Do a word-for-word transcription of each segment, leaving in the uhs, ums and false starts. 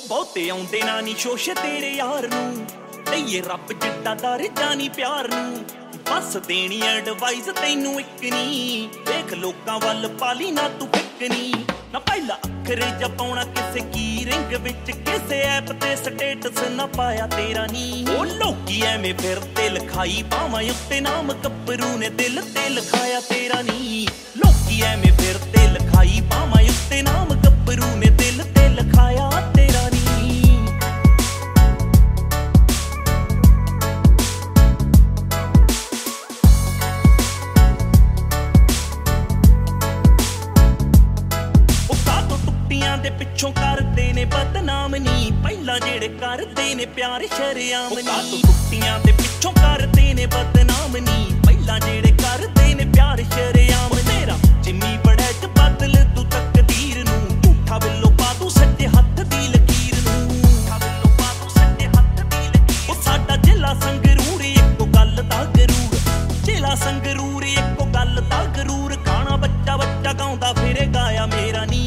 ਬਹੁਤੇ ਆਉਂਦੇ ਨਾ ਨੀ ਸ਼ੋਸ਼ ਤੇਰੇ ਯਾਰ ਨੂੰ, ਲਈਏ ਰੱਬ ਜਿੱਡਾ ਦਰ ਜਾਨੀ ਪਿਆਰ ਨੂੰ। ਬਸ ਦੇਣੀ ਐਡਵਾਈਸ ਤੈਨੂੰ ਇੱਕ ਨੀ, ਵੇਖ ਲੋਕਾਂ ਵੱਲ ਪਾਲੀ ਨਾ ਤੂੰ ਫਿੱਕਣੀ। ਨਾ ਪਹਿਲਾ ਅੱਖਰ ਜਾਂ ਪਾਉਣਾ ਕਿਸੇ ਕੀ ਰਿੰਗ ਵਿੱਚ, ਕਿਸੇ ਐਪ ਤੇ ਸਟੇਟਸ ਨਾ ਪਾਇਆ ਤੇਰਾ ਨੀ। ਉਹ ਲੋਕੀ ਐਵੇਂ ਫਿਰਦੇ ਲਿਖਾਈ ਬਾਵਾਂ ਉੱਤੇ ਨਾਮ, ਗੱਭਰੂ ਨੇ ਦਿਲ ਤੇ ਲਿਖਾਇਆ ਤੇਰਾ ਨੀ। ਲੋਕੀ ਐਵੇਂ ਫਿਰਦੇ ਲਿਖਾਈ ਬਾਵਾਂ ਉੱਤੇ ਨਾਮ, ਗੱਭਰੂ ਨੇ ਦਿਲ ਤੇ ਲਿਖਾਇਆ ਤੇਰਾ ਨੀ। ਦੇ ਪਿੱਛੋਂ ਕਰਦੇ ਨੇ ਬਦਨਾਮ ਨੀ, ਪਹਿਲਾਂ ਜਿਹੜੇ ਕਰਦੇ ਨੇ ਪਿਆਰ ਸ਼ਰੇਆਮ ਨੀ। ਕਾਤੋਂ ਟੁੱਟੀਆਂ ਦੇ ਪਿੱਛੋਂ ਕਰਦੇ ਨੇ ਬਦਨਾਮ ਨੀ, ਪਹਿਲਾਂ ਜਿਹੜੇ ਕਰਦੇ ਨੇ ਪਿਆਰ ਸ਼ਰੇਆਮ। ਤੇਰਾ ਜਿੰਨੀ ਬੜਾ ਚ ਬਦਲ ਤੂੰ ਤਕਦੀਰ ਨੂੰ, ਝੂਠਾ ਬਿੱਲੋ ਪਾ ਤੂੰ ਸੱਜੇ ਹੱਥ ਦੀ ਲਕੀਰ ਨੂੰ, ਝੂਠਾ ਬਿੱਲੋ ਪਾ ਤੂੰ ਸੱਜੇ ਹੱਥ ਦੀ ਲਕੀਰ। ਉਹ ਸਾਡਾ ਜ਼ਿਲ੍ਹਾ ਸੰਗਰੂਰ ਇੱਕੋ ਗੱਲ ਦਾ ਗਰੂਰ, ਜ਼ਿਲ੍ਹਾ ਸੰਗਰੂਰ ਇੱਕੋ ਗੱਲ ਦਾ ਗਰੂਰ। ਖਾਣਾ ਬੱਚਾ ਬੱਚਾ ਗਾਉਂਦਾ ਫਿਰੇ ਗਾਇਆ ਮੇਰਾ ਨੀ,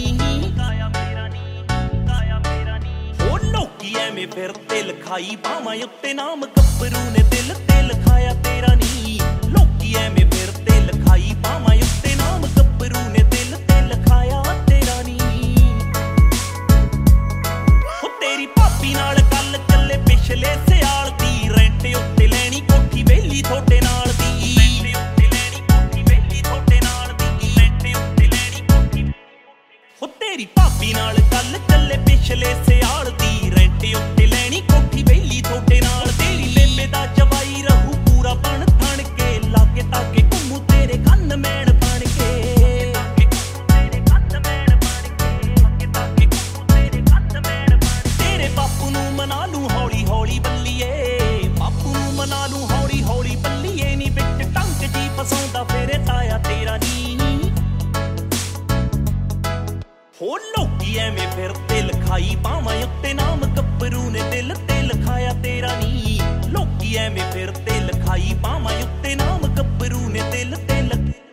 ਐਵੇਂ ਫਿਰਦੇ ਲਿਖਾਈ ਬਾਵਾਂ ਉੱਤੇ ਨਾਮ, ਗੱਭਰੂ ਨੇ ਦਿਲ ਤੇ ਲਿਖਾਇਆ ਤੇਰਾ ਨੀ। ਲੋਕੀ ਐਵੇਂ ਫਿਰਦੇ ਲਿਖਾਈ ਬਾਵਾਂ ਉੱਤੇ ਨਾਮ, ਗੱਭਰੂ ਨੇ ਦਿਲ ਤੇ ਲਿਖਾਇਆ ਤੇਰਾ ਨੀ। ਉਹ ਤੇਰੀ ਭਾਬੀ ਨਾਲ ਗੱਲ ਚੱਲੇ ਪਿਛਲੇ ਸਿਆਲ ਦੀ, ਰੈਂਟ ਉੱਤੇ ਲੈਣੀ ਕੋਠੀ ਵੇਲੀ ਤੁਹਾਡੇ ਨਾਲ ਦੀ, ਰੈਂਟ ਉੱਤੇ ਲੈਣੀ ਕੋਠੀ ਵੇਲੀ ਤੁਹਾਡੇ ਨਾਲ ਦੀ, ਰੈਂਟ ਉੱਤੇ ਲੈਣੀ ਕੋਠੀ। ਉਹ ਤੇਰੀ ਭਾਬੀ ਨਾਲ ਗੱਲ ਚੱਲੇ ਪਿਛਲੇ ਸਿਆਲ ਦੀ, ਰੈਂਟ ਉੱਤੇ ਲੈਣੀ ਕੋਠੀ ਵੇਲੀ ਤੁਹਾਡੇ ਨਾਲ। ਤੇਰੀ ਬੇਬੇ ਦਾ ਜਵਾਈ ਰਹੂ ਪੂਰਾ ਬਣ ਥਣ ਕੇ, ਲਾਗੇ ਤਾਗੇ ਘੁੰਮੂ ਤੇਰੇ ਕੰਨ ਮੈਣ ਬਣ ਕੇ, ਤੇਰੇ ਕੰਨ ਮੈਣ ਬਣ ਕੇ, ਲਾਗੇ ਤਾਗੇ ਘੁੰਮੂ ਤੇਰੇ ਕੰਨ ਮੈਣ ਬਣ ਕੇ। ਤੇਰੇ ਬਾਪੂ ਨੂੰ ਮਨਾ ਲੂੰ ਹੌਲੀ ਹੌਲੀ ਬੱਲੀਏ, ਬਾਪੂ ਨੂੰ ਮਨਾ ਲੂੰ ਹੌਲੀ ਹੌਲੀ ਬੱਲੀਏ ਨੀ। ਵਿੱਚ ਟੰਗ ਜੀ ਫਸਾਉਂਦਾ ਫੇਰੇ ਤਾਇਆ ਤੇਰਾ ਨੀ। ਹੋ ਲੋਕੀ ਐਵੇਂ ਫਿਰਦੇ ਲਿਖਾਈ ਬਾਵਾਂ ਉੱਤੇ ਨਾਮ, ਗੱਭਰੂ ਨੇ ਦਿਲ ਤੇ ਲਿਖਾਇਆ ਤੇਰਾ ਨੀ। ਲੋਕੀ ਐਵੇਂ ਫਿਰਦੇ ਲਿਖਾਈ ਬਾਵਾਂ ਉੱਤੇ ਨਾਮ, ਗੱਭਰੂ ਨੇ ਦਿਲ ਤੇ ਲਿਖਾਇਆ।